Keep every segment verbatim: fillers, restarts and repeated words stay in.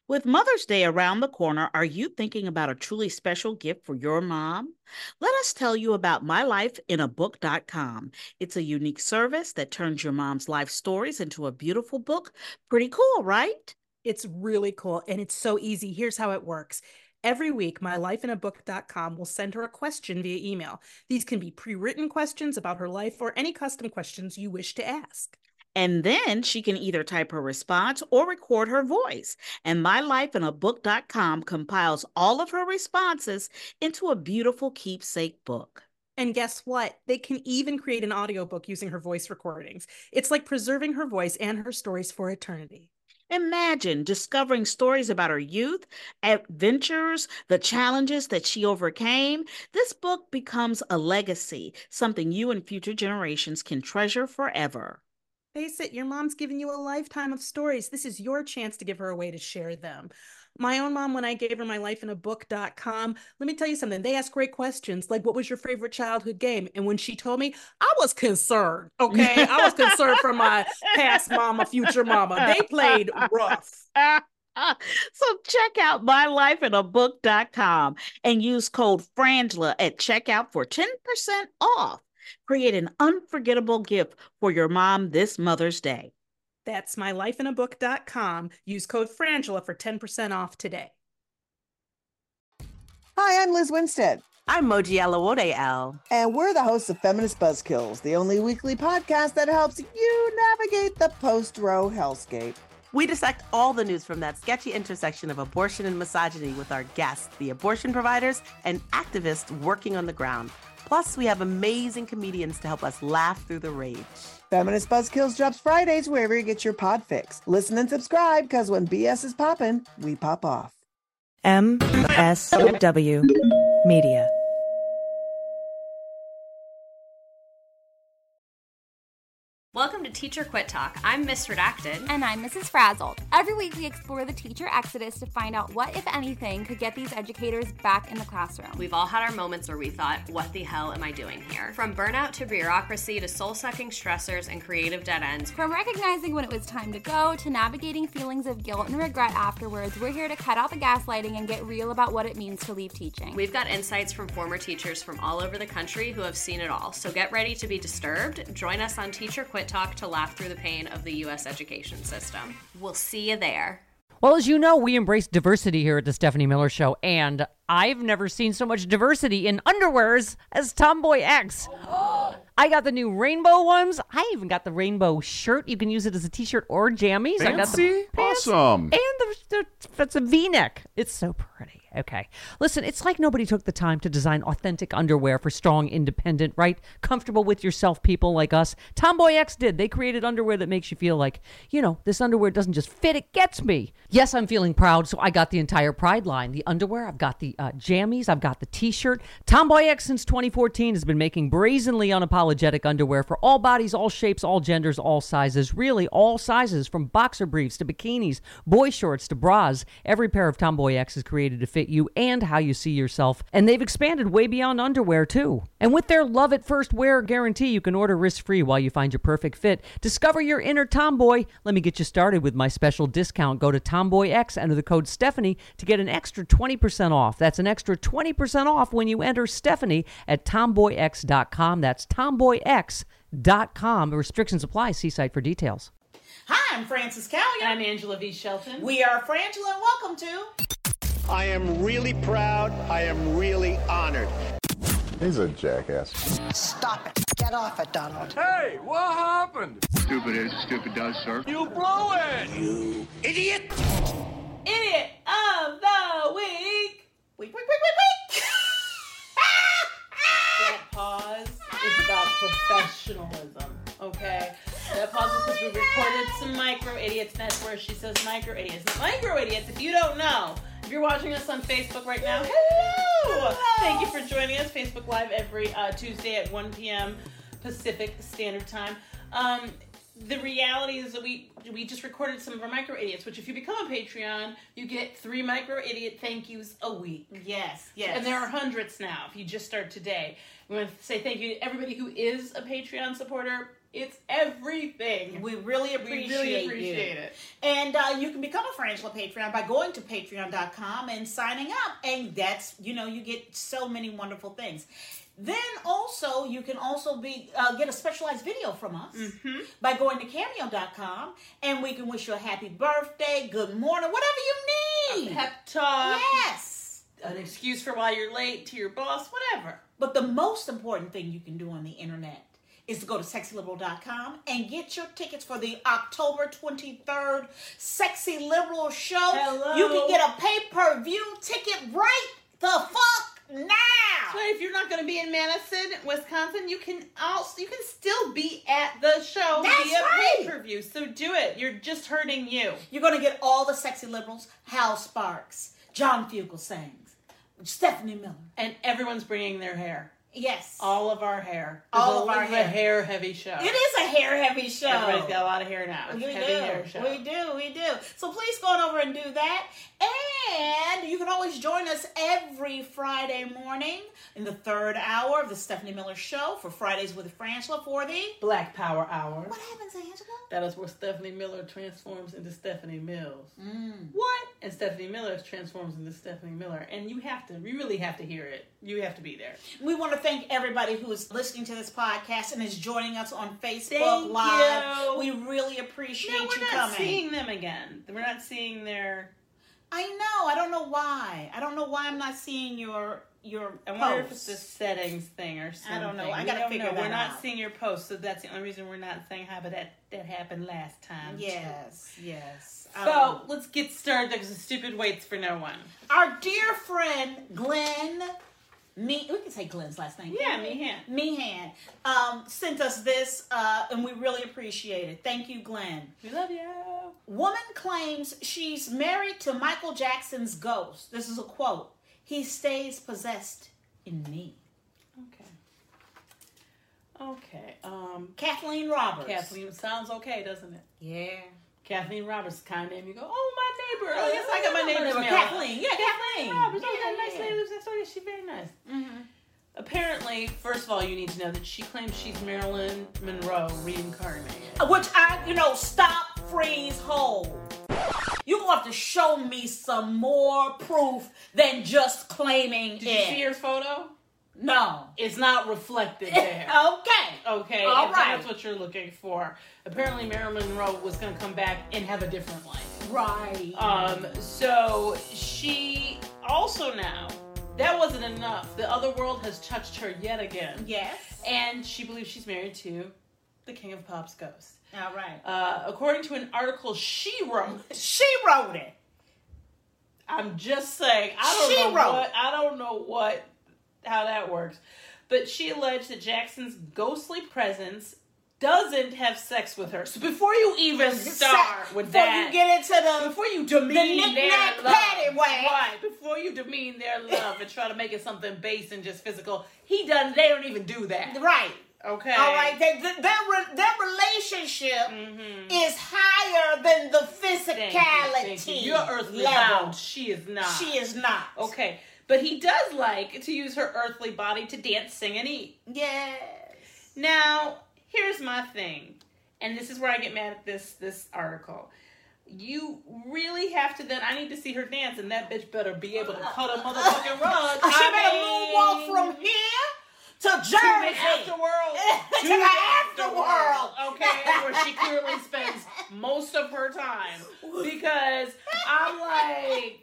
With Mother's Day around the corner, are you thinking about a truly special gift for your mom? Let us tell you about my life in a book dot com. It's a unique service that turns your mom's life stories into a beautiful book. Pretty cool, right? It's really cool and it's so easy. Here's how it works. Every week, my life in a book dot com will send her a question via email. These can be pre written questions about her life or any custom questions you wish to ask. And then she can either type her response or record her voice. And My Life in a Book dot com compiles all of her responses into a beautiful keepsake book. And guess what? They can even create an audiobook using her voice recordings. It's like preserving her voice and her stories for eternity. Imagine discovering stories about her youth, adventures, the challenges that she overcame. This book becomes a legacy, something you and future generations can treasure forever. Face it, your mom's given you a lifetime of stories. This is your chance to give her a way to share them. My own mom, when I gave her my life in a book dot com, let me tell you something. They asked great questions like, what was your favorite childhood game? And when she told me, I was concerned. Okay. I was concerned for my past mama, future mama. They played rough. So check out My Life in a Book dot com and use code FRANGELA at checkout for ten percent off. Create an unforgettable gift for your mom this Mother's Day. That's my life in a book dot com. Use code FRANGELA for ten percent off today. Hi, I'm Liz Winstead. I'm Moji Alawode Al. And we're the hosts of Feminist Buzzkills, the only weekly podcast that helps you navigate the post-Roe hellscape. We dissect all the news from that sketchy intersection of abortion and misogyny with our guests, the abortion providers and activists working on the ground. Plus, we have amazing comedians to help us laugh through the rage. Feminist Buzzkills drops Fridays wherever you get your pod fix. Listen and subscribe, because when B S is poppin', we pop off. M S W Media. Welcome to Teacher Quit Talk. I'm Miss Redacted. And I'm Missus Frazzled. Every week we explore the teacher exodus to find out what, if anything, could get these educators back in the classroom. We've all had our moments where we thought, what the hell am I doing here? From burnout to bureaucracy to soul-sucking stressors and creative dead ends. From recognizing when it was time to go to navigating feelings of guilt and regret afterwards, we're here to cut out the gaslighting and get real about what it means to leave teaching. We've got insights from former teachers from all over the country who have seen it all. So get ready to be disturbed. Join us on Teacher Quit Talk to laugh through the pain of the U S education system. We'll see you there. Well, as you know, we embrace diversity here at the Stephanie Miller Show, and I've never seen so much diversity in underwears as Tomboy X. I got the new rainbow ones. I even got the rainbow shirt. You can use it as a t-shirt or jammies. Fancy? I got the pants Awesome. And the, the, it's a V-neck. It's so pretty. Okay. Listen, it's like nobody took the time to design authentic underwear for strong, independent, right? Comfortable with yourself people like us. Tomboy X did. They created underwear that makes you feel like, you know, this underwear doesn't just fit, it gets me. Yes, I'm feeling proud, so I got the entire Pride line. The underwear, I've got the uh, jammies, I've got the t-shirt. Tomboy X since twenty fourteen has been making brazenly unapologetic underwear for all bodies, all shapes, all genders, all sizes. Really, all sizes, from boxer briefs to bikinis, boy shorts to bras. Every pair of Tomboy X is created to fit you and how you see yourself. And they've expanded way beyond underwear, too. And with their love at first wear guarantee, you can order risk-free while you find your perfect fit. Discover your inner tomboy. Let me get you started with my special discount. Go to Tomboy X, enter the code Stephanie to get an extra twenty percent off. That's an extra twenty percent off when you enter Stephanie at tomboy x dot com. That's tomboy x dot com. Restrictions apply. See site for details. Hi, I'm Frances Callion. I'm Angela V. Shelton. We are Frangela, and welcome to... I am really proud. I am really honored. He's a jackass. Stop it. Get off it, Donald. Hey, what happened? Stupid is, stupid does, sir. You blew it! You idiot! Idiot of the week. Week, week, week, week, week. That pause is about professionalism, okay? That pause is because we recorded some micro idiots. That's where she says micro idiots. Now, micro idiots, if you don't know, if you're watching us on Facebook right now, hello! hello! Thank you for joining us. Facebook Live every uh, Tuesday at one p.m. Pacific Standard Time. Um, the reality is that we we just recorded some of our micro idiots, which if you become a Patreon, you get three micro idiot thank yous a week. Yes, yes. And there are hundreds now if you just start today. We want to say thank you to everybody who is a Patreon supporter. It's everything. We really appreciate, we really appreciate you. it. And uh, you can become a Frangela Patreon by going to patreon dot com and signing up. And that's, you know, you get so many wonderful things. Then also, you can also be uh, get a specialized video from us mm-hmm. by going to cameo dot com, and we can wish you a happy birthday, good morning, whatever you need. A pep talk. Yes. An excuse for why you're late to your boss, whatever. But the most important thing you can do on the internet is to go to sexy liberal dot com and get your tickets for the October twenty-third Sexy Liberal Show. Hello. You can get a pay-per-view ticket right the fuck now. So if you're not going to be in Madison, Wisconsin, you can also you can still be at the show That's via right. pay-per-view. So do it. You're just hurting you. You're going to get all the Sexy Liberals, Hal Sparks, John Fugelsang, Stephanie Miller. And everyone's bringing their hair. Yes. All of our hair. All of our It's hair. a hair-heavy show. It is a hair-heavy show. Everybody's got a lot of hair now. It's We a heavy do. hair show. We do. We do. So please go on over and do that. And you can always join us every Friday morning in the third hour of the Stephanie Miller Show for Fridays with Frangela for the Black Power Hour. What happens, Angela? That is where Stephanie Miller transforms into Stephanie Mills. Mm. What? And Stephanie Miller transforms into Stephanie Miller. And you have to, you really have to hear it. You have to be there. We want to thank everybody who is listening to this podcast and is joining us on Facebook Thank Live. you. We really appreciate No, we're you not coming. seeing them again. We're not seeing their... I know. I don't know why. I don't know why I'm not seeing your your I wonder if posts. it's the settings thing or something. I don't know. I We gotta don't figure know. that We're not out. seeing your posts, so that's the only reason we're not saying hi, but that, that happened last time. Yes, yes. So, Um, let's get started because the stupid waits for no one. our dear friend Glenn, me, we can say Glenn's last name. Yeah, can't we? Meehan. Meehan, um, sent us this, uh, and we really appreciate it. Thank you, Glenn. We love you. Woman claims she's married to Michael Jackson's ghost. This is a quote. He stays possessed in me. Okay. Okay. Um, Kathleen Roberts. Kathleen sounds okay, doesn't it? Yeah. Kathleen Roberts, kind of name. You go, oh, my neighbor. Oh, yes, I got my neighbor's mail. Kathleen. Yeah, Kathleen. Roberts. Oh, Yeah, yeah, nice yeah. lady lives next door. Yeah, she's very nice. Mm-hmm. Apparently, first of all, you need to know that she claims she's Marilyn Monroe reincarnated. Which I, you know, stop, freeze, hold. You're going to have to show me some more proof than just claiming Did it. you see her photo? No. It's not reflected there. Okay. Okay. All if right. That's what you're looking for. Apparently, Marilyn Monroe was going to come back and have a different life. Right. Um. So she also now, that wasn't enough. The other world has touched her yet again. Yes. And she believes she's married to the King of Pop's ghost. All right. Uh, according to an article she wrote, She wrote it. I'm just saying, I don't She know wrote. what, I don't know what, how that works. But she alleged that Jackson's ghostly presence doesn't have sex with her. So before you even start with Before that, you get into the, before you the demean their knick-knack love, paddywhack. right? Before you demean their love and try to make it something base and just physical, he doesn't. They don't even do that. Right. Okay. All right. They, they, their, re- their relationship Mm-hmm. is higher than the Thank you, physicality thank you. You're earthly level. bound. She is not. She is not. Okay. But he does like to use her earthly body to dance, sing, and eat. Yes. Now, here's my thing. And this is where I get mad at this this article. You really have to then, I need to see her dance, and that bitch better be able to cut a motherfucking rug. She I better mean, moonwalk from here to to Jersey. the afterworld. To the afterworld. Okay, where she clearly spends most of her time. Because I'm like...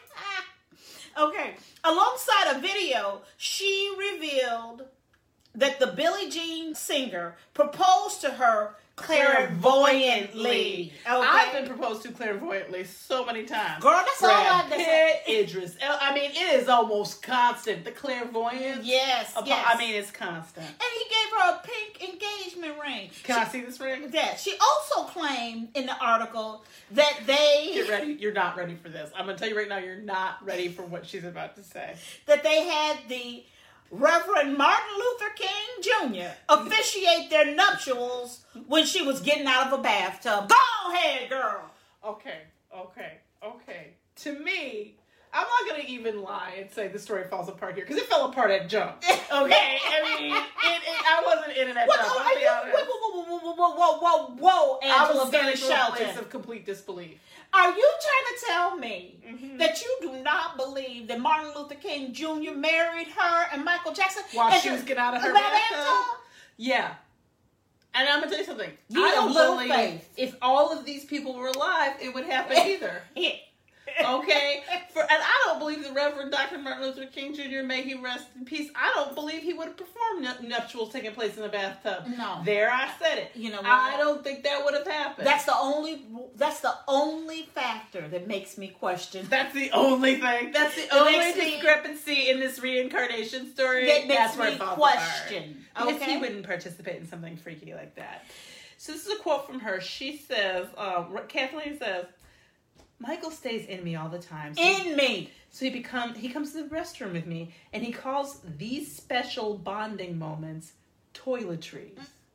Okay. Alongside a video, she revealed that the Billie Jean singer proposed to her clairvoyantly. Okay. I've been proposed to clairvoyantly so many times. Girl, that's all I Brad had to Pitt, Idris. El- I mean, it is almost constant. The clairvoyance. Yes, Apo- yes. I mean, it's constant. And he gave her a pink engagement ring. Can she, I see this ring? Yeah. She also claimed in the article that they Get ready. You're not ready for this. I'm going to tell you right now, you're not ready for what she's about to say. that they had the Reverend Martin Luther King Junior officiate their nuptials when she was getting out of a bathtub. Go ahead, girl. Okay, okay, okay. To me, I'm not going to even lie and say the story falls apart here, because it fell apart at jump. Okay? I mean, it, it, I wasn't in it at What, jump. oh, I'll be you, honest. whoa, whoa, whoa, whoa, whoa, whoa, whoa, whoa, I Angela was standing Van to a Shelton. place of complete disbelief. Are you trying to tell me Mm-hmm. that you do not believe that Martin Luther King Junior married her and Michael Jackson? While and she the- was getting out of her the bathtub? bathtub? Yeah. And I'm going to tell you something. You I have don't little believe faith. if all of these people were alive, it would happen either. Okay? For, and I don't believe the Reverend Doctor Martin Luther King Junior, may he rest in peace, I don't believe he would have performed nu- nuptials taking place in the bathtub. No. There, I said it. You know what? I don't think that would have happened. That's the only. That's the only factor that makes me question. That's the only thing. That's the That only makes me- discrepancy in this reincarnation story. That makes That's where me it falls question. apart. Because Okay? he wouldn't participate in something freaky like that. So this is a quote from her. She says, um, Kathleen says, Michael stays in me all the time. So In me. So he become he comes to the restroom with me, and he calls these special bonding moments toiletries.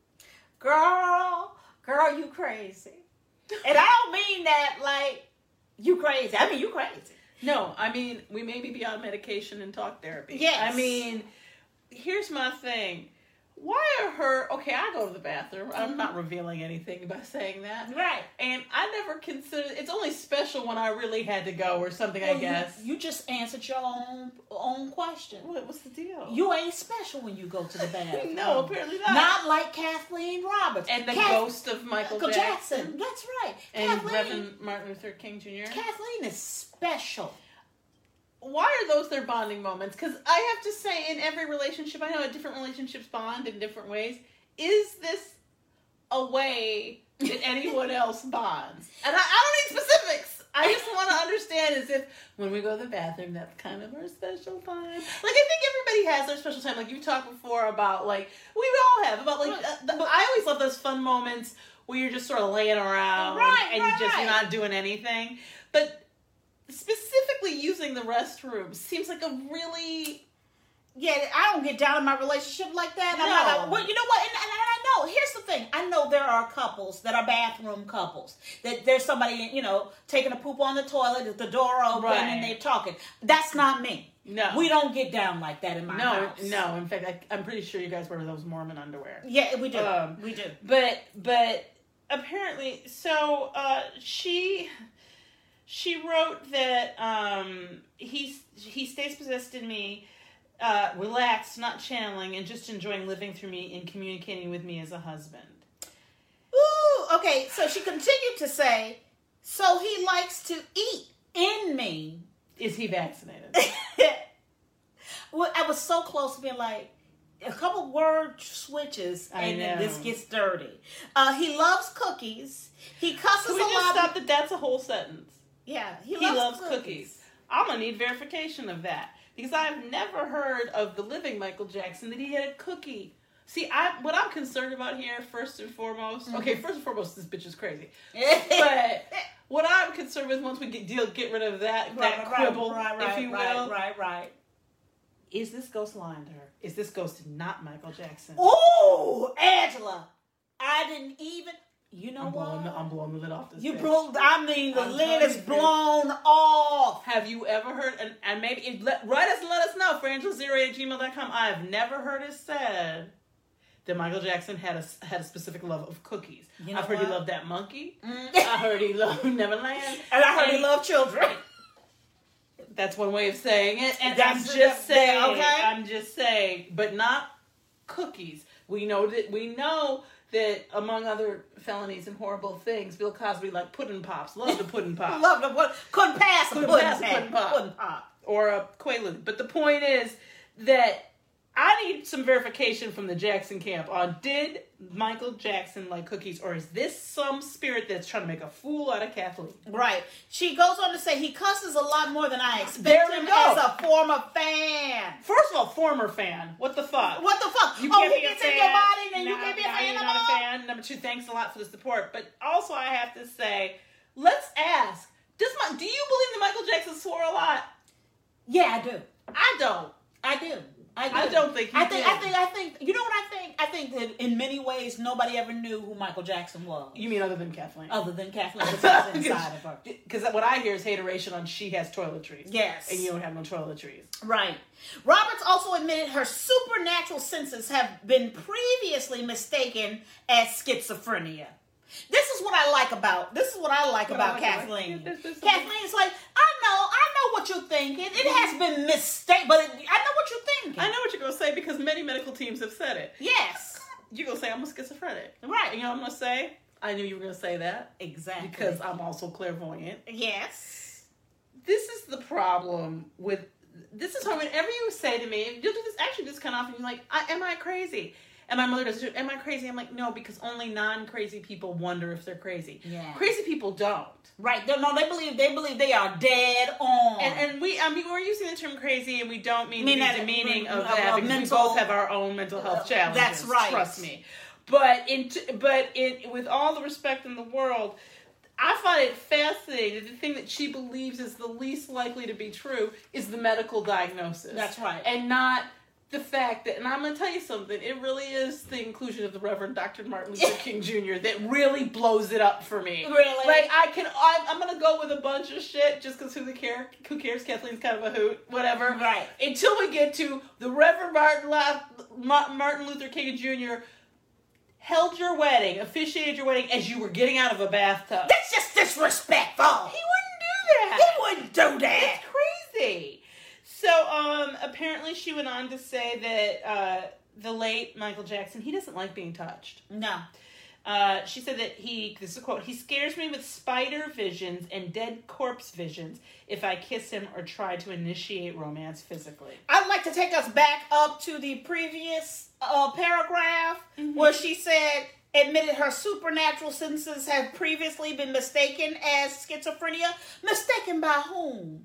Girl, girl, you crazy. And I don't mean that like you crazy. I mean you crazy. No, I mean, we maybe be on medication and talk therapy. Yes. I mean, here's my thing. Why are her... Okay, I go to the bathroom. I'm Mm-hmm. not revealing anything by saying that. Right. And I never considered... It's only special when I really had to go or something, Well, I guess. You, you just answered your own own question. What, what's the deal? You ain't special when you go to the bathroom. No, apparently not. Not like Kathleen Roberts. And the Kath- ghost of Michael Michael Jackson. Jackson. That's right. And Kathleen, Reverend Martin Luther King Junior Kathleen is special. Why are those their bonding moments? Because I have to say, in every relationship, I know that different relationships bond in different ways. Is this a way that anyone else bonds? And I, I don't need specifics. I just want to understand as if when we go to the bathroom, that's kind of our special time. Like, I think everybody has their special time. Like, you talked before about, like, we all have, about, like, uh, the, I always love those fun moments where you're just sort of laying around Right, and right, you just, right. you're not doing anything. But specifically using the restroom seems like a really... Yeah, I don't get down in my relationship like that. I'm No. not, well, you know what? And, and I know. Here's the thing. I know there are couples that are bathroom couples. That there's somebody, you know, taking a poop on the toilet, the door open, Right. and they're talking. That's not me. No. We don't get down like that in my No, house. no. In fact, I, I'm pretty sure you guys wear those Mormon underwear. Yeah, we do. Um, we do. But but apparently, so uh, she she wrote that um, he he stays possessed in me, uh, relaxed, not channeling, and just enjoying living through me and communicating with me as a husband. Ooh, okay. So she continued to say, so he likes to eat in me. Is he vaccinated? Well, I was so close to being like, a couple word switches I and then know. this gets dirty. Uh, he loves cookies. He cusses Can we a just lot. stop that? That's a whole sentence. Yeah, he, He, loves, loves cookies. cookies. I'm gonna need verification of that because I've never heard of the living Michael Jackson that he had a cookie. See, I what I'm concerned about here, first and foremost. Mm-hmm. Okay, first and foremost, this bitch is crazy. But what I'm concerned with once we get deal get rid of that that Right, quibble, right, right, if you will, right, right, right. is this ghost lying to her? Is this ghost not Michael Jackson? Ooh, Angela, I didn't even. You know I'm what? blowing, the, I'm blowing the lid off this. You bitch. blew. I mean, the I'm lid telling is you. blown off. Have you ever heard, and, and maybe, it, let, write us and let us know, frangela zero eight at gmail dot com. I have never heard it said that Michael Jackson had a, had a specific love of cookies. You know I've heard what? he loved that monkey. Mm. I heard he loved Neverland. And I heard And he loved children. That's one way of saying it. And That's I'm it. just saying, Okay. I'm just saying, but not cookies. We know that, we know that among other felonies and horrible things, Bill Cosby liked pudding pops, loved a pudding pop. Loved him. What- Couldn't pass a Couldn't pudding, pass a pudding pop. pudding pop. Or a Quaalude. But the point is that I need some verification from the Jackson camp on did Michael Jackson like cookies, or is this some spirit that's trying to make a fool out of Kathleen? Right. She goes on to say he cusses a lot more than I expect There we him go. as a former fan. First of all, former fan. What the fuck? What the fuck? You oh, can't he be a gets fan. in your body, then you Now- can't be a now fan you're no not a more? fan. Number two, thanks a lot for the support. But also, I have to say, let's ask: Does my do you believe that Michael Jackson swore a lot? Yeah, I do. I don't. I do. I, I don't think he I think did. I think I think you know what I think? I think that in many ways nobody ever knew who Michael Jackson was. You mean other than Kathleen? Other than Kathleen, because that's inside of her. Because what I hear is hateration on she has toiletries. Yes. And you don't have no toiletries. Right. Roberts also admitted her supernatural senses have been previously mistaken as schizophrenia. This is what I like about this is what I like Well, about I like Kathleen. it. There's- there's Kathleen is like, I know, I know what you're thinking. It has been mistaken, but it, I know what you're thinking. I know what you're going to say because many medical teams have said it. Yes. You're going to say, I'm a schizophrenic. Right. And you know what I'm going to say? I knew you were going to say that. Exactly. Because I'm also clairvoyant. Yes. This is the problem with, this is how whenever you say to me, you'll do this actually just kind of often, you're like, I, am I crazy? And my mother does too. Am I crazy? I'm like, no, because only non-crazy people wonder if they're crazy. Yeah. Crazy people don't. Right. They, no, they believe they believe they are dead on. And, and we, I mean, we're using the term crazy, and we don't mean, mean the that- demeaning of of- that of because mental- we both have our own mental health challenges. That's right. Trust me. But in, but in, with all the respect in the world, I find it fascinating that the thing that she believes is the least likely to be true is the medical diagnosis. That's right. And not the fact that, and I'm going to tell you something, it really is the inclusion of the Reverend Doctor Martin Luther King Junior that really blows it up for me. Really? Like, I can, I'm, I'm going to go with a bunch of shit just because who, the care, who cares? Kathleen's kind of a hoot, whatever. Right. Until we get to the Reverend Martin, La, Ma, Martin Luther King Junior held your wedding, officiated your wedding as you were getting out of a bathtub. That's just disrespectful. He wouldn't do that. He wouldn't do that. It's crazy. So, um, apparently she went on to say that, uh, the late Michael Jackson, he doesn't like being touched. No. Uh, she said that he, this is a quote, he scares me with spider visions and dead corpse visions if I kiss him or try to initiate romance physically. I'd like to take us back up to the previous uh, paragraph Mm-hmm. where she said, admitted her supernatural senses had previously been mistaken as schizophrenia. Mistaken by whom?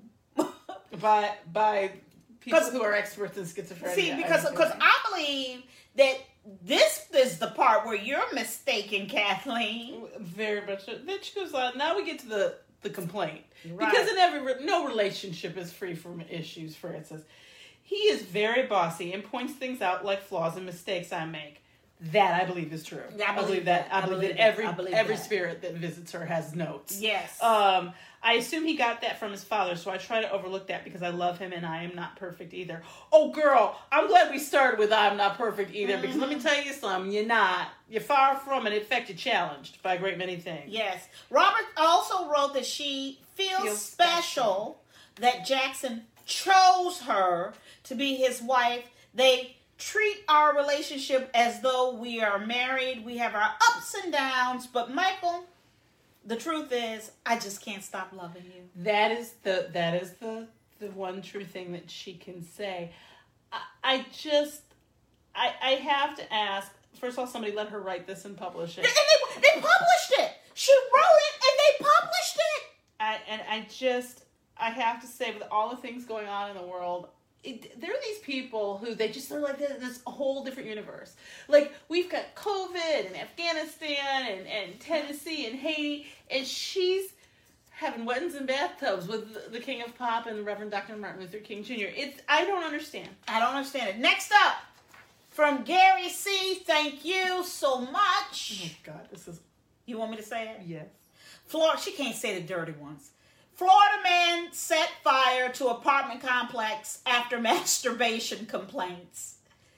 By, by people who are experts in schizophrenia. See, because because I believe that this is the part where you're mistaken, Kathleen. Very much. Then she goes on. Now we get to the, the complaint. Right. Because in every no relationship is free from issues, Francis. He is very bossy and points things out like flaws and mistakes I make. That I believe is true. Yeah, I believe that. that. I, I believe, believe that every that. I believe every that. spirit that visits her has notes. Yes. Um, I assume he got that from his father, so I try to overlook that because I love him and I am not perfect either. Oh, girl, I'm glad we started with I'm not perfect either because let me tell you something, you're not. You're far from it. In fact, you're challenged by a great many things. Yes. Robert also wrote that she feels, Feels special that Jackson chose her to be his wife. They treat our relationship as though we are married. We have our ups and downs, but Michael, the truth is, I just can't stop loving you. That is the that is the the one true thing that she can say. I, I just I I have to ask. First of all, somebody let her write this and publish it. And they, they published it. She wrote it and they published it. I, and I just I have to say, with all the things going on in the world, it, there are these people who they just, they're like this, this whole different universe. Like, we've got COVID and Afghanistan and, and Tennessee and Haiti, and she's having weddings and bathtubs with the, the King of Pop and the Reverend Doctor Martin Luther King Junior It's, I don't understand. I don't understand it. Next up, from Gary C. Thank you so Oh much. my God, this is... You want me to say it? Yes. Florida, she can't say the dirty ones. Florida man set fire to apartment complex after masturbation complaints.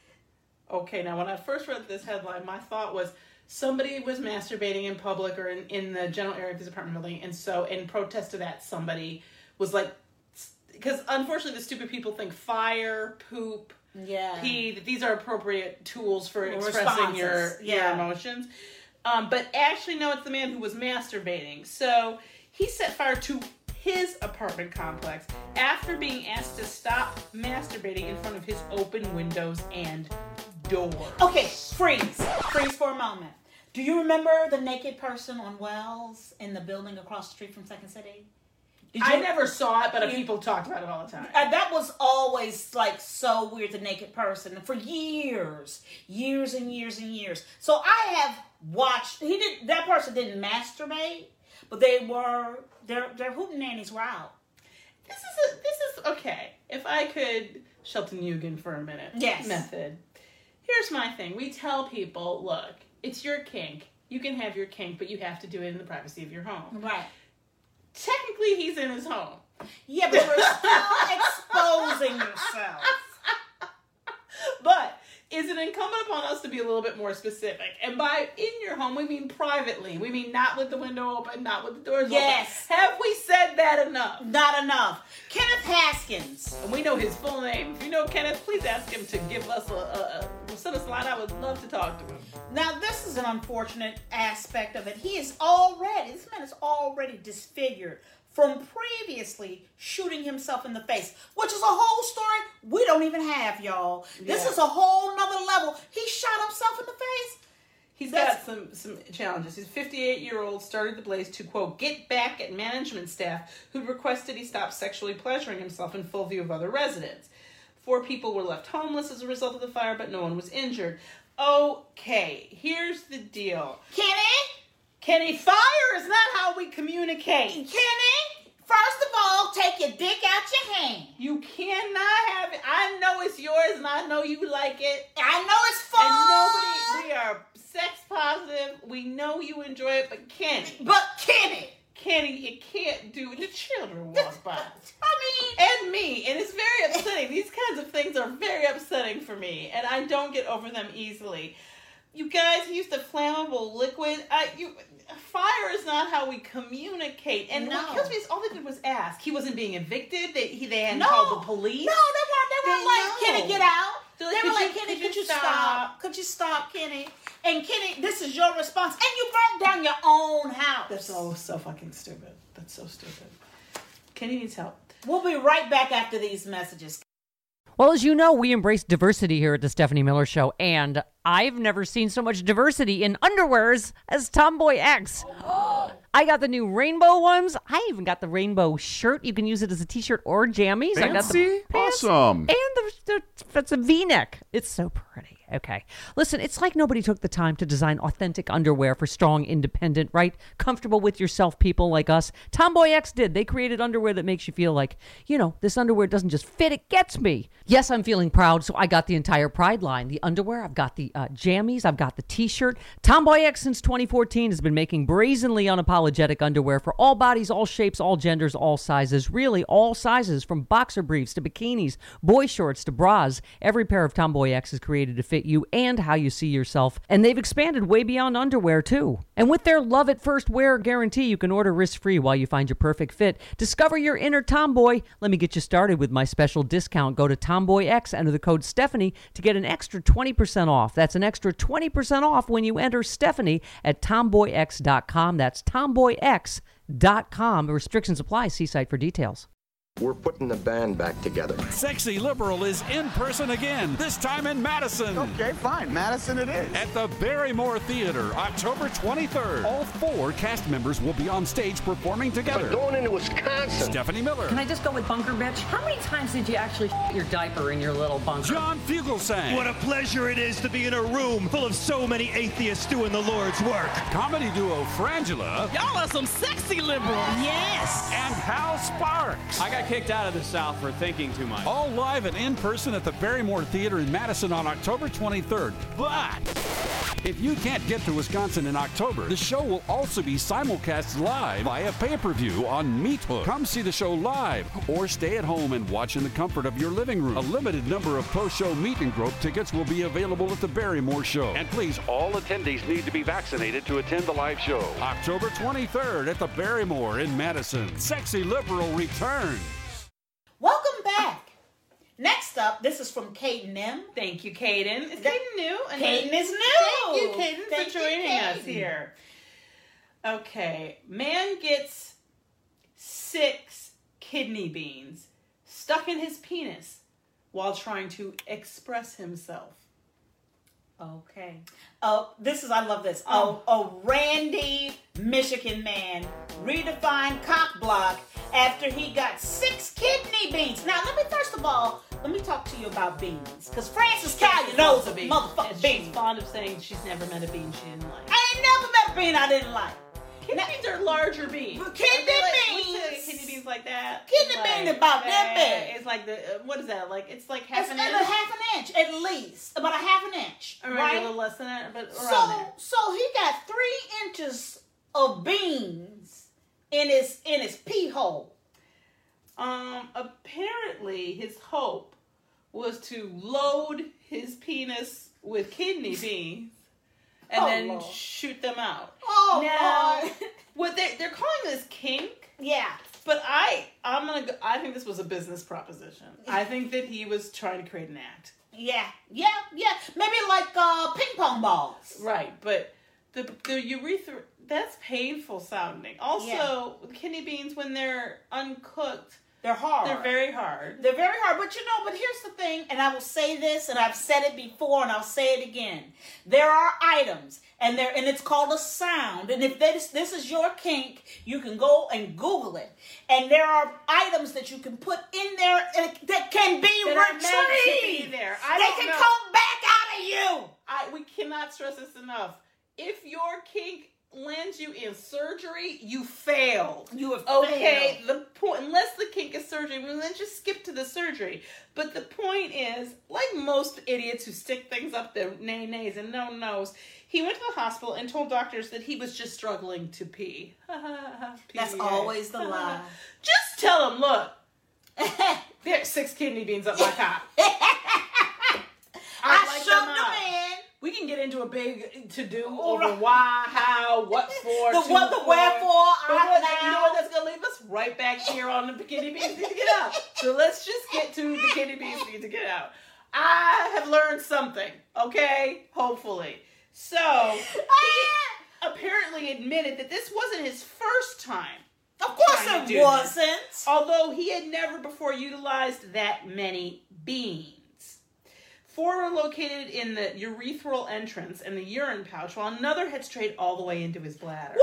Okay, now when I first read this headline, my thought was somebody was masturbating in public or in, in the general area of his apartment building, and so in protest to that, somebody was like, because unfortunately the stupid people think fire, poop, Yeah. pee, that these are appropriate tools for Well, expressing your, responses. Yeah. your emotions. Um, but actually, no, it's the man who was masturbating. So he set fire to his apartment complex after being asked to stop masturbating in front of his open windows and doors. Okay, freeze. Freeze for a moment. Do you remember the naked person on Wells in the building across the street from Second City? Did you, I never saw it, but people talked about it all the time. Uh, that was always like so weird, the naked person, for years, years and years and years. So I have watched. He did. That person didn't masturbate, but they were. Their their hootenannies were out. This is a, this is okay. If I could Shelton Eugen for a minute. Yes. Method. Here's my thing. We tell people, look, it's your kink. You can have your kink, but you have to do it in the privacy of your home. Right. Technically, he's in his home. Yeah, but we're still exposing yourself. But is it incumbent upon us to be a little bit more specific? And by in your home, we mean privately. We mean not with the window open, not with the doors yes. open. Have we said that enough? Not enough. Kenneth Haskins. And we know his full name. If you know Kenneth, please ask him to give us a, a, a send us a line. I would love to talk to him. Now, this is an unfortunate aspect of it. He is already, this man is already disfigured from previously shooting himself in the face, which is a whole story we don't even have, y'all. This Yeah. is a whole nother level. He shot himself in the face. He's That's- got some some challenges. His fifty-eight-year-old started the blaze to, quote, get back at management staff who requested he stop sexually pleasuring himself in full view of other residents. Four people were left homeless as a result of the fire, but no one was injured. Okay, here's the deal. Kenny? Kenny, fire is not how we communicate. Kenny, first of all, take your dick out your hand. You cannot have it. I know it's yours, and I know you like it. I know it's fun. And nobody, we are sex positive. We know you enjoy it, but Kenny. But Kenny. Kenny, you can't do it. The children walk by. I mean. And me. And it's very upsetting. These kinds of things are very upsetting for me, and I don't get over them easily. You guys used a flammable liquid. I, you, fire is not how we communicate. And No. what kills me is all they did was ask. He wasn't being evicted. They, he, they hadn't No. called the police. No, they weren't. They weren't They like, know. Kenny, get out. They're They like, were could like, you- Kenny, could you could you stop? stop? Could you stop, Kenny? And Kenny, this is your response. And you burnt down your own house. That's so, so fucking stupid. That's so stupid. Kenny needs help. We'll be right back after these messages. Well, as you know, we embrace diversity here at the Stephanie Miller Show, and I've never seen so much diversity in underwears as Tomboy X. I got the new rainbow ones. I even got the rainbow shirt. You can use it as a t-shirt or jammies. I got the Fancy? pants Awesome. And the, the, it's a V-neck. It's so pretty. Okay. Listen, it's like nobody took the time to design authentic underwear for strong, independent, right? Comfortable with yourself people like us. Tomboy X did. They created underwear that makes you feel like, you know, this underwear doesn't just fit, it gets me. Yes, I'm feeling proud, so I got the entire Pride line. The underwear, I've got the uh, jammies, I've got the t-shirt. Tomboy X since twenty fourteen has been making brazenly unapologetic underwear for all bodies, all shapes, all genders, all sizes. Really, all sizes, from boxer briefs to bikinis, boy shorts to bras. Every pair of Tomboy X is created to fit you and how you see yourself. And they've expanded way beyond underwear, too. And with their love at first wear guarantee, you can order risk-free while you find your perfect fit. Discover your inner tomboy. Let me get you started with my special discount. Go to Tomboy X, enter the code Stephanie to get an extra twenty percent off. That's an extra twenty percent off when you enter Stephanie at tomboy x dot com. That's tomboy x dot com. Restrictions apply. See site for details. We're putting the band back together. Sexy Liberal is in person again, this time in Madison. Okay, fine. Madison it is. At the Barrymore Theater, October twenty-third. All four cast members will be on stage performing together. We're going into Wisconsin. Stephanie Miller. Can I just go with bunker bitch? How many times did you actually shit your diaper in your little bunker? John Fugelsang. What a pleasure it is to be in a room full of so many atheists doing the Lord's work. Comedy duo Frangela. Y'all are some sexy liberals. Yes. And Hal Sparks. I got kicked out of the South for thinking too much. All live and in person at the Barrymore Theater in Madison on October twenty-third. But if you can't get to Wisconsin in October, the show will also be simulcast live via pay-per-view on Meat Hook. Come see the show live or stay at home and watch in the comfort of your living room. A limited number of post-show meet and grope tickets will be available at the Barrymore show. And please, all attendees need to be vaccinated to attend the live show. October twenty-third at the Barrymore in Madison. Sexy Liberal returns. Welcome back. Next up, this is from Kaden M. Thank you, Kaden. Is That- Kaden new? And Kaden is new. Thank you, Kaden, Thank for you, joining us Kaden. here. Okay. Man gets six kidney beans stuck in his penis while trying to express himself. Okay. Oh, this is, I love this. Oh, a Randy, Michigan man redefined cock block after he got six kidney beans. Now, let me first of all, let me talk to you about beans. Because Francis Callion knows a bean. motherfucking She's bean. fond of saying she's never met a bean she didn't like. I ain't never met a bean I didn't like. Kidney beans are larger beans. Kidney Aren't they like- beans. what's the kidney beans beans like that. Kidney like, bean about that big. It's like the uh, what is that? Like it's like half it's an like inch. a half an inch at least, about a half an inch, or right? maybe a little less than that, but around so there. so he got three inches of beans in his in his pee hole. Um, apparently his hope was to load his penis with kidney beans and Oh, then Lord. shoot them out. Oh, now, Lord. what they they're calling this kink. Yeah. But I I'm gonna go, I think this was a business proposition. I think that he was trying to create an act. Yeah, yeah, yeah. Maybe like uh, ping pong balls. Right, but the the urethra, that's painful sounding. Also, Yeah. kidney beans when they're uncooked, they're hard. They're very hard. They're very hard. But you know, but here's the thing, and I will say this, and I've said it before, and I'll say it again. There are items, and there, and it's called a sound. And if this this is your kink, you can go and Google it. And there are items that you can put in there that can be That are meant to retrieved. be there. I they don't can know. come back out of you. I we cannot stress this enough. If your kink lands you in surgery, you failed. You have okay. failed. The point, unless the kink is surgery, well, then just skip to the surgery. But the point is, like most idiots who stick things up their nay nays and no nos, he went to the hospital and told doctors that he was just struggling to pee. Pee. That's always the lie. Just tell him, look, there's six kidney beans up my cock. I like shoved them them out. in. We can get into a big to-do over why, how, what for, The to, what, the for. wherefore, But I what- now. you know what that's going to leave us? Right back here on the kidney beans need to get out. So let's just get to the kidney beans need to get out. I have learned something, okay? Hopefully. So, he apparently admitted that this wasn't his first time. Of course trying to it do this. wasn't. Although he had never before utilized that many beans. Four were located in the urethral entrance and the urine pouch, while another had strayed all the way into his bladder.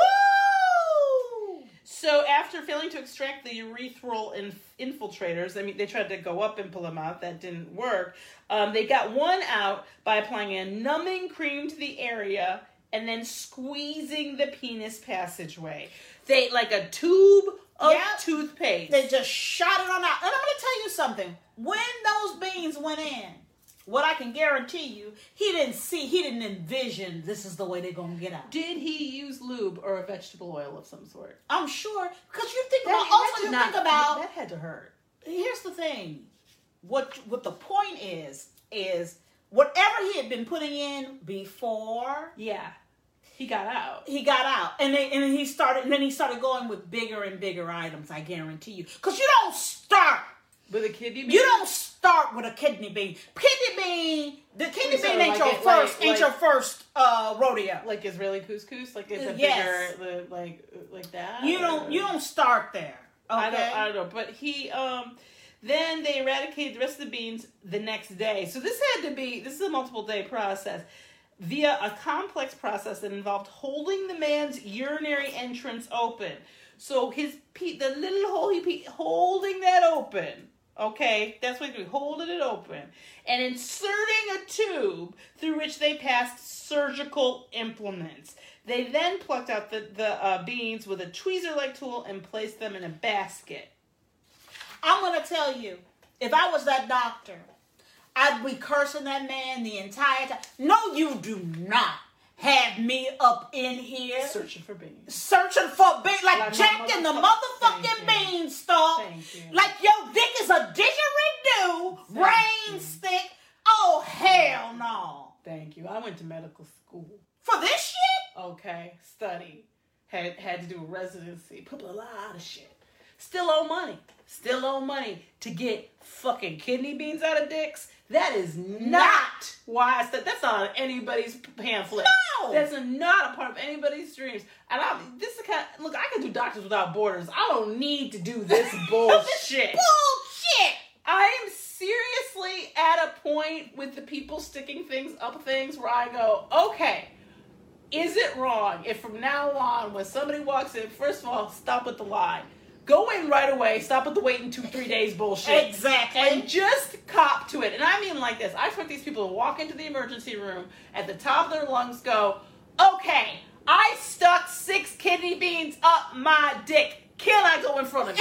Woo! So after failing to extract the urethral inf- infiltrators, I mean, they tried to go up and pull them out. That didn't work. Um, they got one out by applying a numbing cream to the area and then squeezing the penis passageway. They, like a tube of Yeah. toothpaste. They just shot it on out. And I'm going to tell you something. When those beans went in, what I can guarantee you, he didn't see, he didn't envision this is the way they're going to get out. Did he use lube or a vegetable oil of some sort? I'm sure. Because you think That about, had also to you not- think about, that had to hurt. Here's the thing. What what the point is, is whatever he had been putting in before, Yeah. He got out. he got out. And then and then he started and then he started going with bigger and bigger items, I guarantee you. Because you don't start With a kidney bean? You don't start with a kidney bean. Kidney bean, the kidney So bean ain't like your it- first, like- ain't your first uh, rodeo. Like Israeli couscous? Like it's a Yes. bigger, the, like like that? You don't, you don't start there. Okay. I don't, I don't know. But he, um, then they eradicated the rest of the beans the next day. So this had to be, this is a multiple day process via a complex process that involved holding the man's urinary entrance open. So his pee, the little hole he pee, holding that open. Okay, that's what they do, holding it open and inserting a tube through which they passed surgical implements. They then plucked out the, the uh, beans with a tweezer-like tool and placed them in a basket. I'm going to tell you, if I was that doctor, I'd be cursing that man the entire time. No, you do not have me up in here. Searching for beans. Searching for beans. Like, Like Jack in the motherfucking beanstalk. Like your dick is a didgeridoo. Rain stick. Oh, hell no. Thank you. I went to medical school. For this shit? Okay, study. Had had to do a residency. Put a lot of shit. Still owe money. Still owe money to get fucking kidney beans out of dicks. That is not why I said that's not on anybody's pamphlet. No, that's not a part of anybody's dreams. And I, this is kind of, look, I can do Doctors Without Borders. I don't need to do this bullshit. Bullshit. I am seriously at a point with the people sticking things up things where I go, okay, is it wrong if from now on when somebody walks in, first of all, stop with the lie. Go in right away. Stop with the waiting two, three days bullshit. Exactly. And just cop to it. And I mean like this. I expect these people to walk into the emergency room at the top of their lungs, go, okay, I stuck six kidney beans up my dick. Can I go in front of you?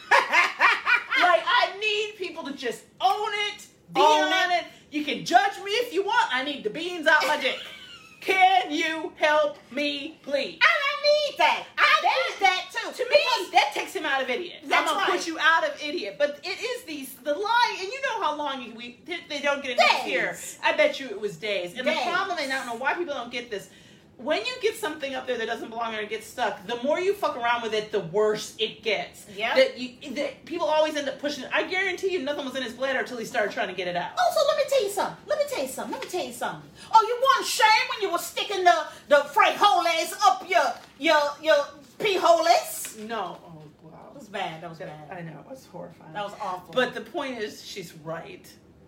Like, I need people to just own it, be Own on it. You can judge me if you want. I need the beans out my dick. Can you help me, please? And I need that. I that, need that too. To me, that takes him out of idiot. That's I'm gonna right. put you out of idiot. But it is these the lie, and you know how long we they don't get it here. I bet you it was days. And Days. the problem, and I don't know why people don't get this. When you get something up there that doesn't belong there and gets stuck, the more you fuck around with it, the worse it gets. Yeah. That you, that people always end up pushing it. I guarantee you, nothing was in his bladder until he started trying to get it out. Oh, so let me tell you something. Let me tell you something. Let me tell you something. Oh, you weren't ashamed when you were sticking the the frijoles up your your your pijoles? No. Oh wow. That was bad. That was bad. I know. It was horrifying. That was awful. But the point is, she's right.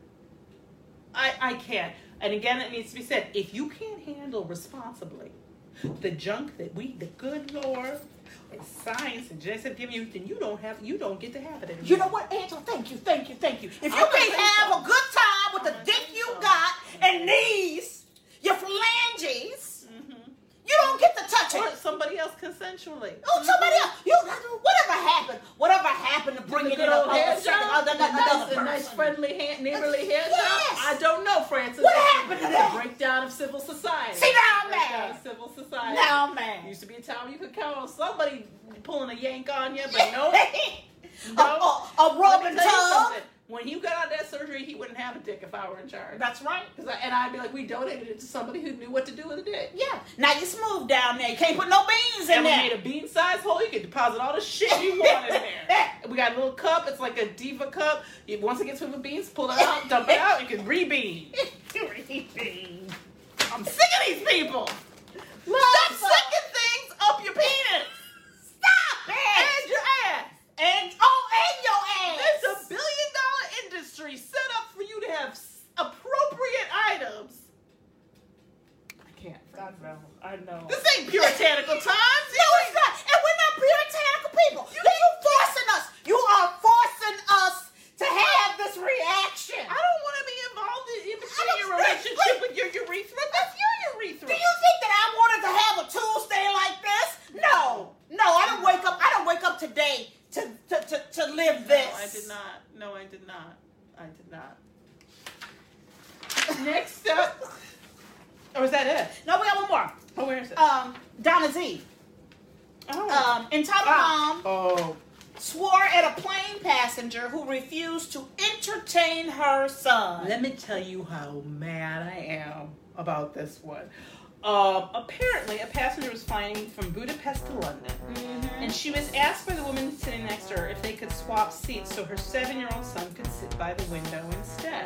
I I can't. And again, it needs to be said, if you can't handle responsibly the junk that we, the good Lord, and science and genetics have given you, then you don't have, you don't get to have it anymore. You know what, Angela? Thank you, thank you, thank you. If you I'm gonna can't say have something. a good time with the dick you got and knees, your phalanges, you don't get to touch Or it. somebody else consensually. Oh, somebody else. You, whatever happened, whatever happened to bring The it good in old a hand second, job? other The than nice, another the nice person. friendly hand, neighborly hand Yes. job? I don't know, Francis. What happened to It's that? a breakdown of civil society. See, now I'm Breakdown mad. of civil society. Now I'm mad. Used to be a time you could count on somebody pulling a yank on you, but no. a, no. a, a Let rubbing me tell you tub. something. When he got out of that surgery, he wouldn't have a dick if I were in charge. That's right. Cause I, and I'd be like, we donated it to somebody who knew what to do with a dick. Yeah. Now you smooth down there. You can't put no beans in And we there. made a bean-sized hole. You can deposit all the shit you want in there. We got a little cup. It's like a diva cup. You, once it gets filled with beans, pull it out, dump it out. You can re-bean. Re-bean. I'm sick of these people. Love Stop them. sticking things up your penis. Stop it. And your ass. And oh, and your ass. It's a billion dollar industry set up for you to have s- appropriate items. I can't. I know. I know. This ain't puritanical times. No, it's not. And we're not puritanical people. You, you're forcing us. You are forcing us to have this reaction. I don't want to be involved in, in between don't- your relationship with your urethra. That's your urethra. Do you think that I wanted to have a Tuesday like this? No. No, I don't wake up. I don't wake up today to, to, to, to live this. No, I did not. No, I did not. I did not. Next up. Or is that it? No, we got one more. Oh, where is it? Um, Donna Z. Oh. Um, entitled Ah. Mom Oh. swore at a plane passenger who refused to entertain her son. Let me tell you how mad I am about this one. Um, apparently, a passenger was flying from Budapest to London, Mm-hmm. and she was asked by the woman sitting next to her if they could swap seats so her seven-year-old son could sit by the window instead.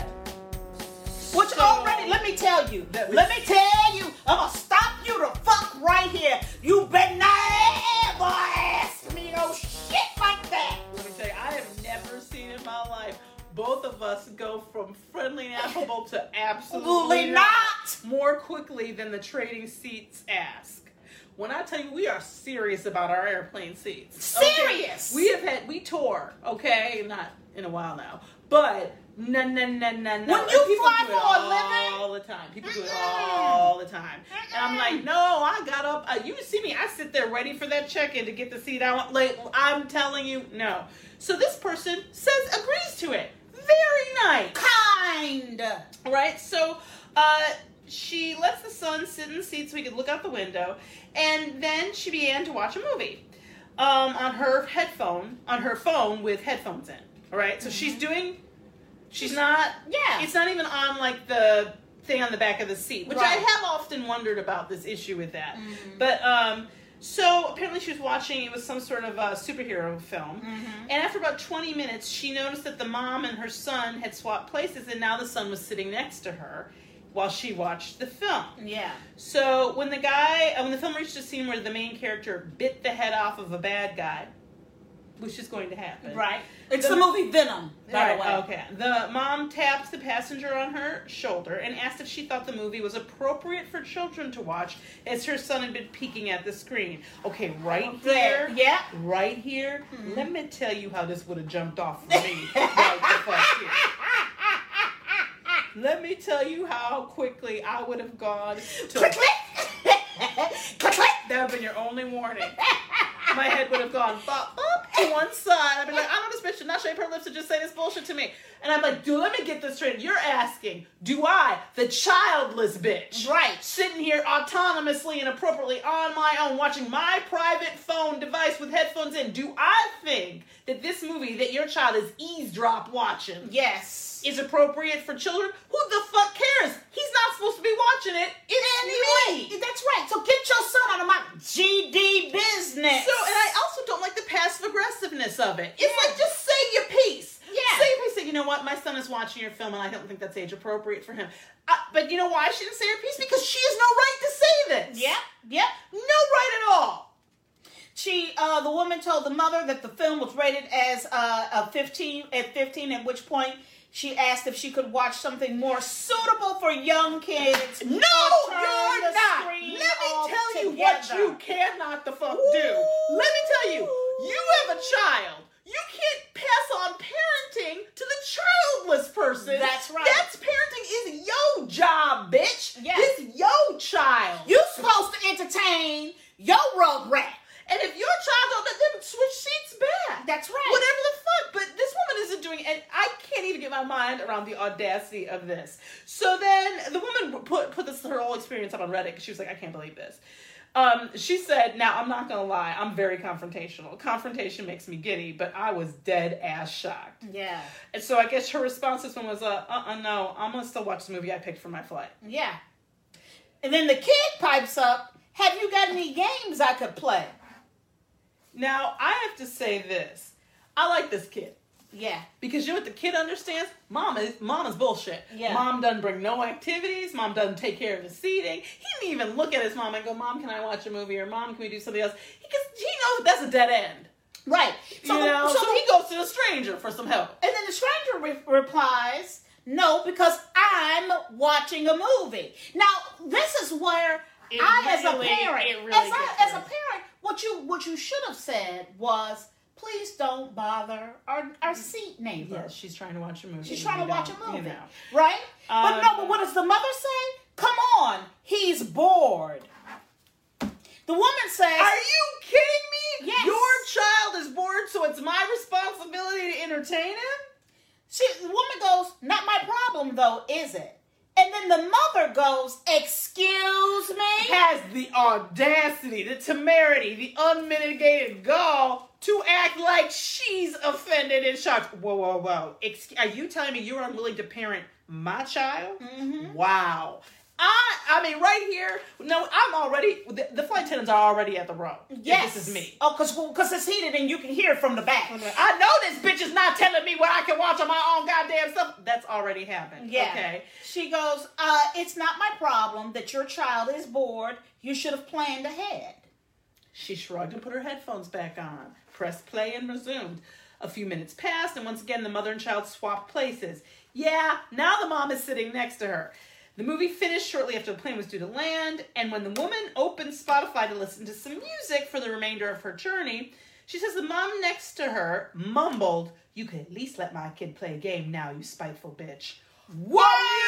Which So- already, let me tell you, That was- let me tell you, I'm gonna stop you the fuck right here. You better not ever ask me no shit like that. Let me tell you, I have never seen in my life both of us go from friendly and affable to absolutely Absolutely not. more quickly than the trading seats ask. When I tell you we are serious about our airplane seats. Serious. Okay? We have had, we tour, okay? Not in a while now. But, no, no, no, no, no. When And you people fly do it for a living? all the time. People do it all the time. And I'm like, no, I got up. Uh, you see me, I sit there ready for that check-in to get the seat I want. Like, I'm telling you, no. So this person says, agrees to it. Very nice. Kind. Right? So, uh, she lets the son sit in the seat so he could look out the window, and then she began to watch a movie um, on her headphone, on her phone with headphones in. All right? So she's doing, she's not, Yeah. it's not even on like the thing on the back of the seat, which I Right. have often wondered about this issue with that. But, um, so apparently she was watching, it was some sort of a superhero film. Mm-hmm. And after about twenty minutes, she noticed that the mom and her son had swapped places, and now the son was sitting next to her while she watched the film. Yeah. So when the guy, uh, when the film reached a scene where the main character bit the head off of a bad guy, which is going to happen. Right. It's The- the movie Venom, by Right, the way. okay. The mom tapped the passenger on her shoulder and asked if she thought the movie was appropriate for children to watch, as her son had been peeking at the screen. Okay, right There. here, Yeah. right here, let me tell you how this would have jumped off for me. Right the fuck here. Let me tell you how quickly I would have gone to... Click, click. Click, click. That would have been your only warning. My head would have gone bop, bop, to one side. I'd be like, I know this bitch should not shape her lips to just say this bullshit to me. And I'm like, dude, let me get this straight. You're asking, do I, the childless bitch, right, sitting here autonomously and appropriately on my own, watching my private phone device with headphones in, do I think that this movie that your child is eavesdrop watching, yes, is appropriate for children? Who the fuck cares? He's not supposed to be watching it. It's anyway, me. That's right. So get your son out of my G D business. So, and I also don't like the passive aggressiveness of it. It's Yeah. like, just say your piece. Yeah. Say your piece. Say, you know what? My son is watching your film, and I don't think that's age appropriate for him. Uh, but you know why she didn't say her piece? Because she has no right to say this. Yep. Yep. No right at all. She, uh, the woman told the mother that the film was rated as uh, a fifteen at fifteen. At which point she asked if she could watch something more suitable for young kids. No, or turn you're the not. screen Let me off tell you what together. you cannot the fuck do. Let me tell you, you have a child. You can't pass on parenting to the childless person. That's right. That's parenting is your job, bitch. Yeah. This your child. You're supposed to entertain your road rat. And if your child don't, let them switch seats back. That's right. Whatever the fuck. But this woman isn't doing, and I can't even get my mind around the audacity of this. So then the woman put put this her whole experience up on Reddit because she was like, I can't believe this. Um, she said, now I'm not gonna lie, I'm very confrontational. Confrontation makes me giddy, but I was dead ass shocked. Yeah. And so I guess her response to this one was, uh, uh-uh, no, I'm gonna still watch the movie I picked for my flight. Yeah. And then the kid pipes up, have you got any games I could play? Now, I have to say this. I like this kid. Yeah. Because you know what the kid understands? Mom is, mom is bullshit. Yeah. Mom doesn't bring no activities. Mom doesn't take care of the seating. He didn't even look at his mom and go, Mom, can I watch a movie? Or Mom, can we do something else? He, he knows that's a dead end. Right. So, you know, so, so he goes to the stranger for some help. And then the stranger re- replies, no, because I'm watching a movie. Now, this is where It I, really- as a parent, it really as, I, gets as a me. parent, what you what you should have said was, please don't bother our, our seat neighbor. Yeah, she's trying to watch a movie. She's trying You to watch a don't- movie, you know. right? Um, but no, but what does the mother say? Come on, he's bored. The woman says, Are you kidding me? Yes. Your child is bored, so it's my responsibility to entertain him? She, the woman goes, not my problem though, is it? And then the mother goes, excuse me? Has the audacity, the temerity, the unmitigated gall to act like she's offended and shocked. Whoa, whoa, whoa. Ex- are you telling me you're unwilling to parent my child? Mm-hmm. Wow. I I mean, right here, no, I'm already, the, the flight attendants are already at the row. Yes. This is me. Oh, because cause it's heated and you can hear it from the back. I know this bitch is not telling me what I can watch on my own goddamn stuff. That's already happened. Yeah. Okay. She goes, uh, it's not my problem that your child is bored. You should have planned ahead. She shrugged and put her headphones back on, pressed play and resumed. A few minutes passed, and once again the mother and child swapped places. Yeah, now the mom is sitting next to her. The movie finished shortly after the plane was due to land, and when the woman opened Spotify to listen to some music for the remainder of her journey, she says the mom next to her mumbled, "You could at least let my kid play a game now, you spiteful bitch." Whoa!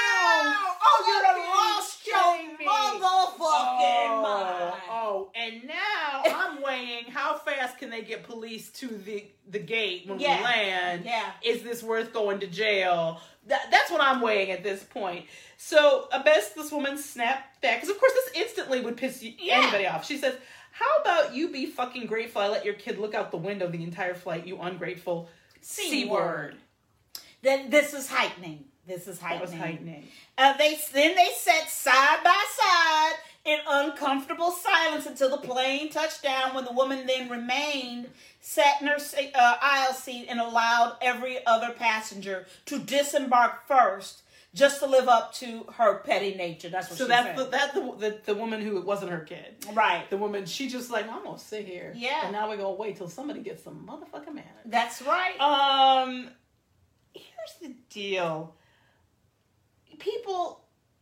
Oh, you done lost your me. motherfucking Oh, mind. oh, and now I'm weighing how fast can they get police to the, the gate when Yeah. we land? Yeah. Is this worth going to jail? That, that's what I'm weighing at this point. So, I best this woman snapped back, because of course this instantly would piss you, Yeah. anybody off. She says, how about you be fucking grateful I let your kid look out the window the entire flight, you ungrateful C-word. Then this is heightening. This is That was heightening. heightening. Uh, they then they sat side by side in uncomfortable silence until the plane touched down. When the woman then remained sat in her uh, aisle seat and allowed every other passenger to disembark first, just to live up to her petty nature. That's what So she that's said. the, that the, the the woman who it wasn't her kid, right? The woman, she just like, I'm gonna sit here, Yeah. and now we're gonna wait till somebody gets some motherfucking manners. That's right. Um, here's the deal. People,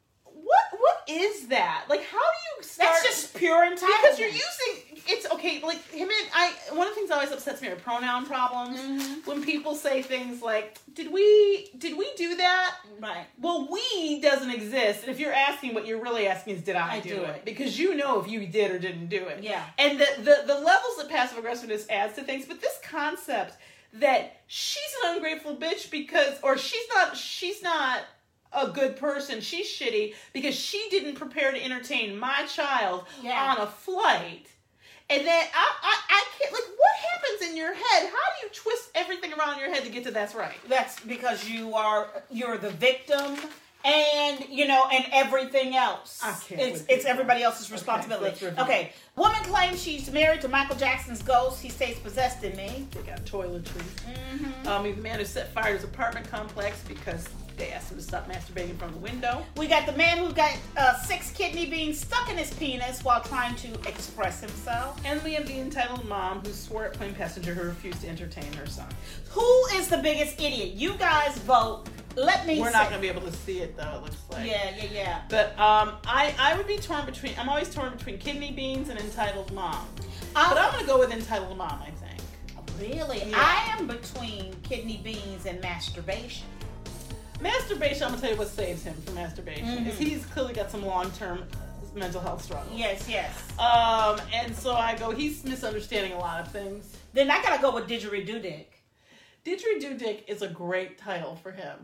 what what is that? Like, how do you start? That's just pure entitlement. Because you're using, it's okay, like, him and I, one of the things that always upsets me are pronoun problems. Mm-hmm. When people say things like, did we, did we do that? Right. Well, we doesn't exist. And if you're asking, what you're really asking is, did I, I do, do it? it? Because you know if you did or didn't do it. Yeah. And the, the, the levels of passive aggressiveness adds to things, but this concept that she's an ungrateful bitch because, or she's not, she's not a good person, she's shitty because she didn't prepare to entertain my child yeah. on a flight. And then I, I, I can't, like, what happens in your head? How do you twist everything around in your head to get to that's right? That's because you are, you're the victim and, you know, and everything else. I can't it's it's everybody else's responsibility. Okay, okay. Woman claims she's married to Michael Jackson's ghost. He stays possessed in me. They got toiletries. Mm-hmm. Um, he's the man who set fire to his apartment complex because they asked him to stop masturbating from the window. We got the man who got uh, six kidney beans stuck in his penis while trying to express himself. And we have the entitled mom who swore at plane passenger who refused to entertain her son. Who is the biggest idiot? You guys vote. Let me We're say. not going to be able to see it, though, it looks like. Yeah, yeah, yeah. But um, I, I would be torn between, I'm always torn between kidney beans and entitled mom. Um, but I'm going to go with entitled mom, I think. Really? Yeah. I am between kidney beans and masturbation. Masturbation, I'm going to tell you what saves him from masturbation. Mm-hmm. Is he's clearly got some long-term mental health struggles. Yes, yes. Um, and so I go, he's misunderstanding a lot of things. Then I got to go with Didgeridoo Dick. Didgeridoo Dick is a great title for him.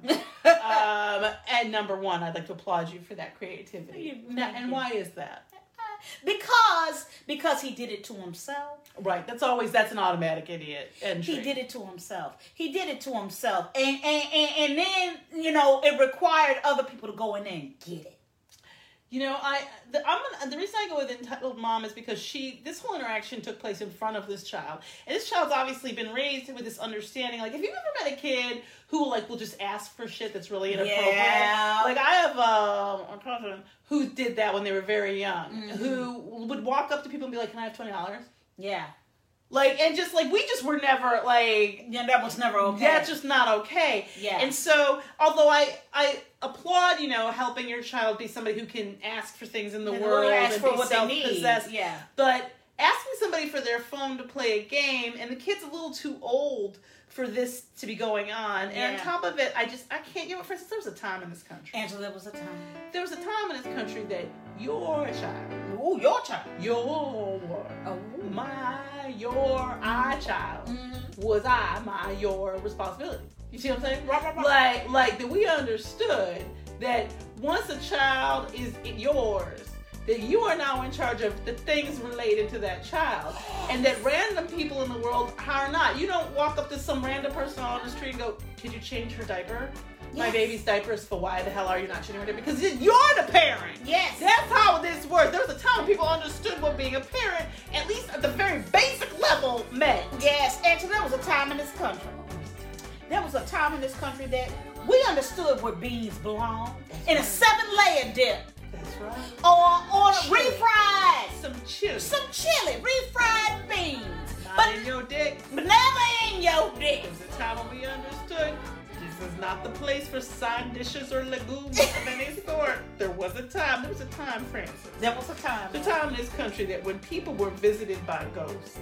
um, and number one, I'd like to applaud you for that creativity. Now, and why is that? Because because he did it to himself. Right. That's always, that's an automatic idiot entry. He did it to himself. He did it to himself. And, and, and, and then, you know, it required other people to go in there and get it. You know, I the, I'm gonna, the reason I go with entitled mom is because she this whole interaction took place in front of this child, and this child's obviously been raised with this understanding. Like, have you ever met a kid who like will just ask for shit that's really inappropriate? Yeah. Like, I have um, a cousin who did that when they were very young, Mm-hmm. who would walk up to people and be like, "Can I have twenty dollars?" Yeah. Like, and just like, we just were never like, yeah, that was never okay. That's just not okay. Yeah. And so, although I, I applaud, you know, helping your child be somebody who can ask for things in the and world ask and for be what they need. self-possessed. Yeah. But asking somebody for their phone to play a game, and the kid's a little too old for this to be going on. And Yeah. on top of it, I just, I can't, you know, for instance, there was a time in this country. Angela, there was a time. There was a time in this country that your child. Ooh, your child. Your, oh. my, your, I child Mm-hmm. was I, my, your responsibility. You see what I'm saying? Right, right, right. Like, like that we understood that once a child is yours, that you are now in charge of the things related to that child. And that random people in the world are not. You don't walk up to some random person on the street and go, could you change her diaper? Yes. My baby's diaper is for why the hell are you not changing her diaper? Because you're the parent. Yes. That's how this works. There was a time when people understood what being a parent, at least at the very basic level, meant. Yes, actually, there was a time in this country. There was a time in this country that we understood where beans belong. That's in right. a seven-layer dip. That's right. Or on Chili. refried. Some chili. Some chili. Refried beans. Not but, in your dick. But never in your dick. There was a time when we understood this is not the place for side dishes or legumes of any sort. There was a time. There was a time, Francis. There was a time. There was a time in this country that when people were visited by ghosts,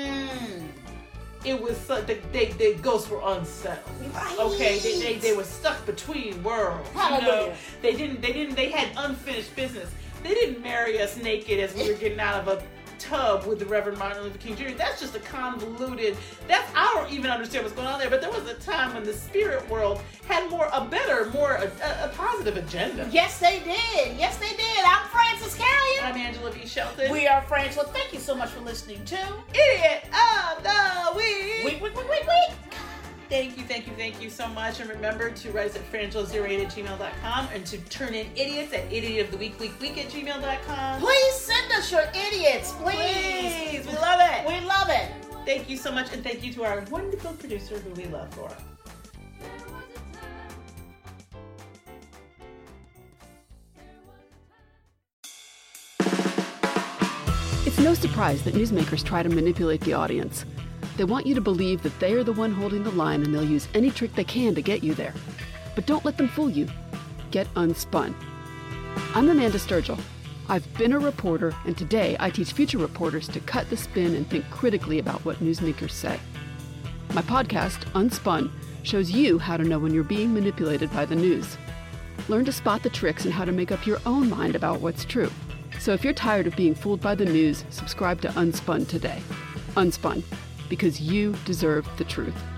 Mm. it was uh, they, they, they ghosts were unsettled. Right. Okay, they, they they were stuck between worlds. Hallelujah. You know, they didn't they didn't they had unfinished business. They didn't marry us naked as we were getting out of a tub with the Reverend Martin Luther King Junior That's just a convoluted. That's I don't even understand what's going on there. But there was a time when the spirit world had more a better, more a, a positive agenda. Yes, they did. Yes, they did. I'm Francis Carrier. I'm Angela V. Shelton. We are Frangela. Thank you so much for listening to Idiot of the Week. Week, week, week, week, week. Thank you, thank you, thank you so much. And remember to write us at frangela zero eight at gmail dot com and to turn in idiots at idiot of the week, week, week at gmail dot com. Please send us your idiots. Please. Please. We love it. We love it. Thank you so much. And thank you to our wonderful producer who we love, Laura. It's no surprise that newsmakers try to manipulate the audience. They want you to believe that they are the one holding the line and they'll use any trick they can to get you there. But don't let them fool you. Get unspun. I'm Amanda Sturgill. I've been a reporter, and today I teach future reporters to cut the spin and think critically about what newsmakers say. My podcast, Unspun, shows you how to know when you're being manipulated by the news. Learn to spot the tricks and how to make up your own mind about what's true. So if you're tired of being fooled by the news, subscribe to Unspun today. Unspun, because you deserve the truth.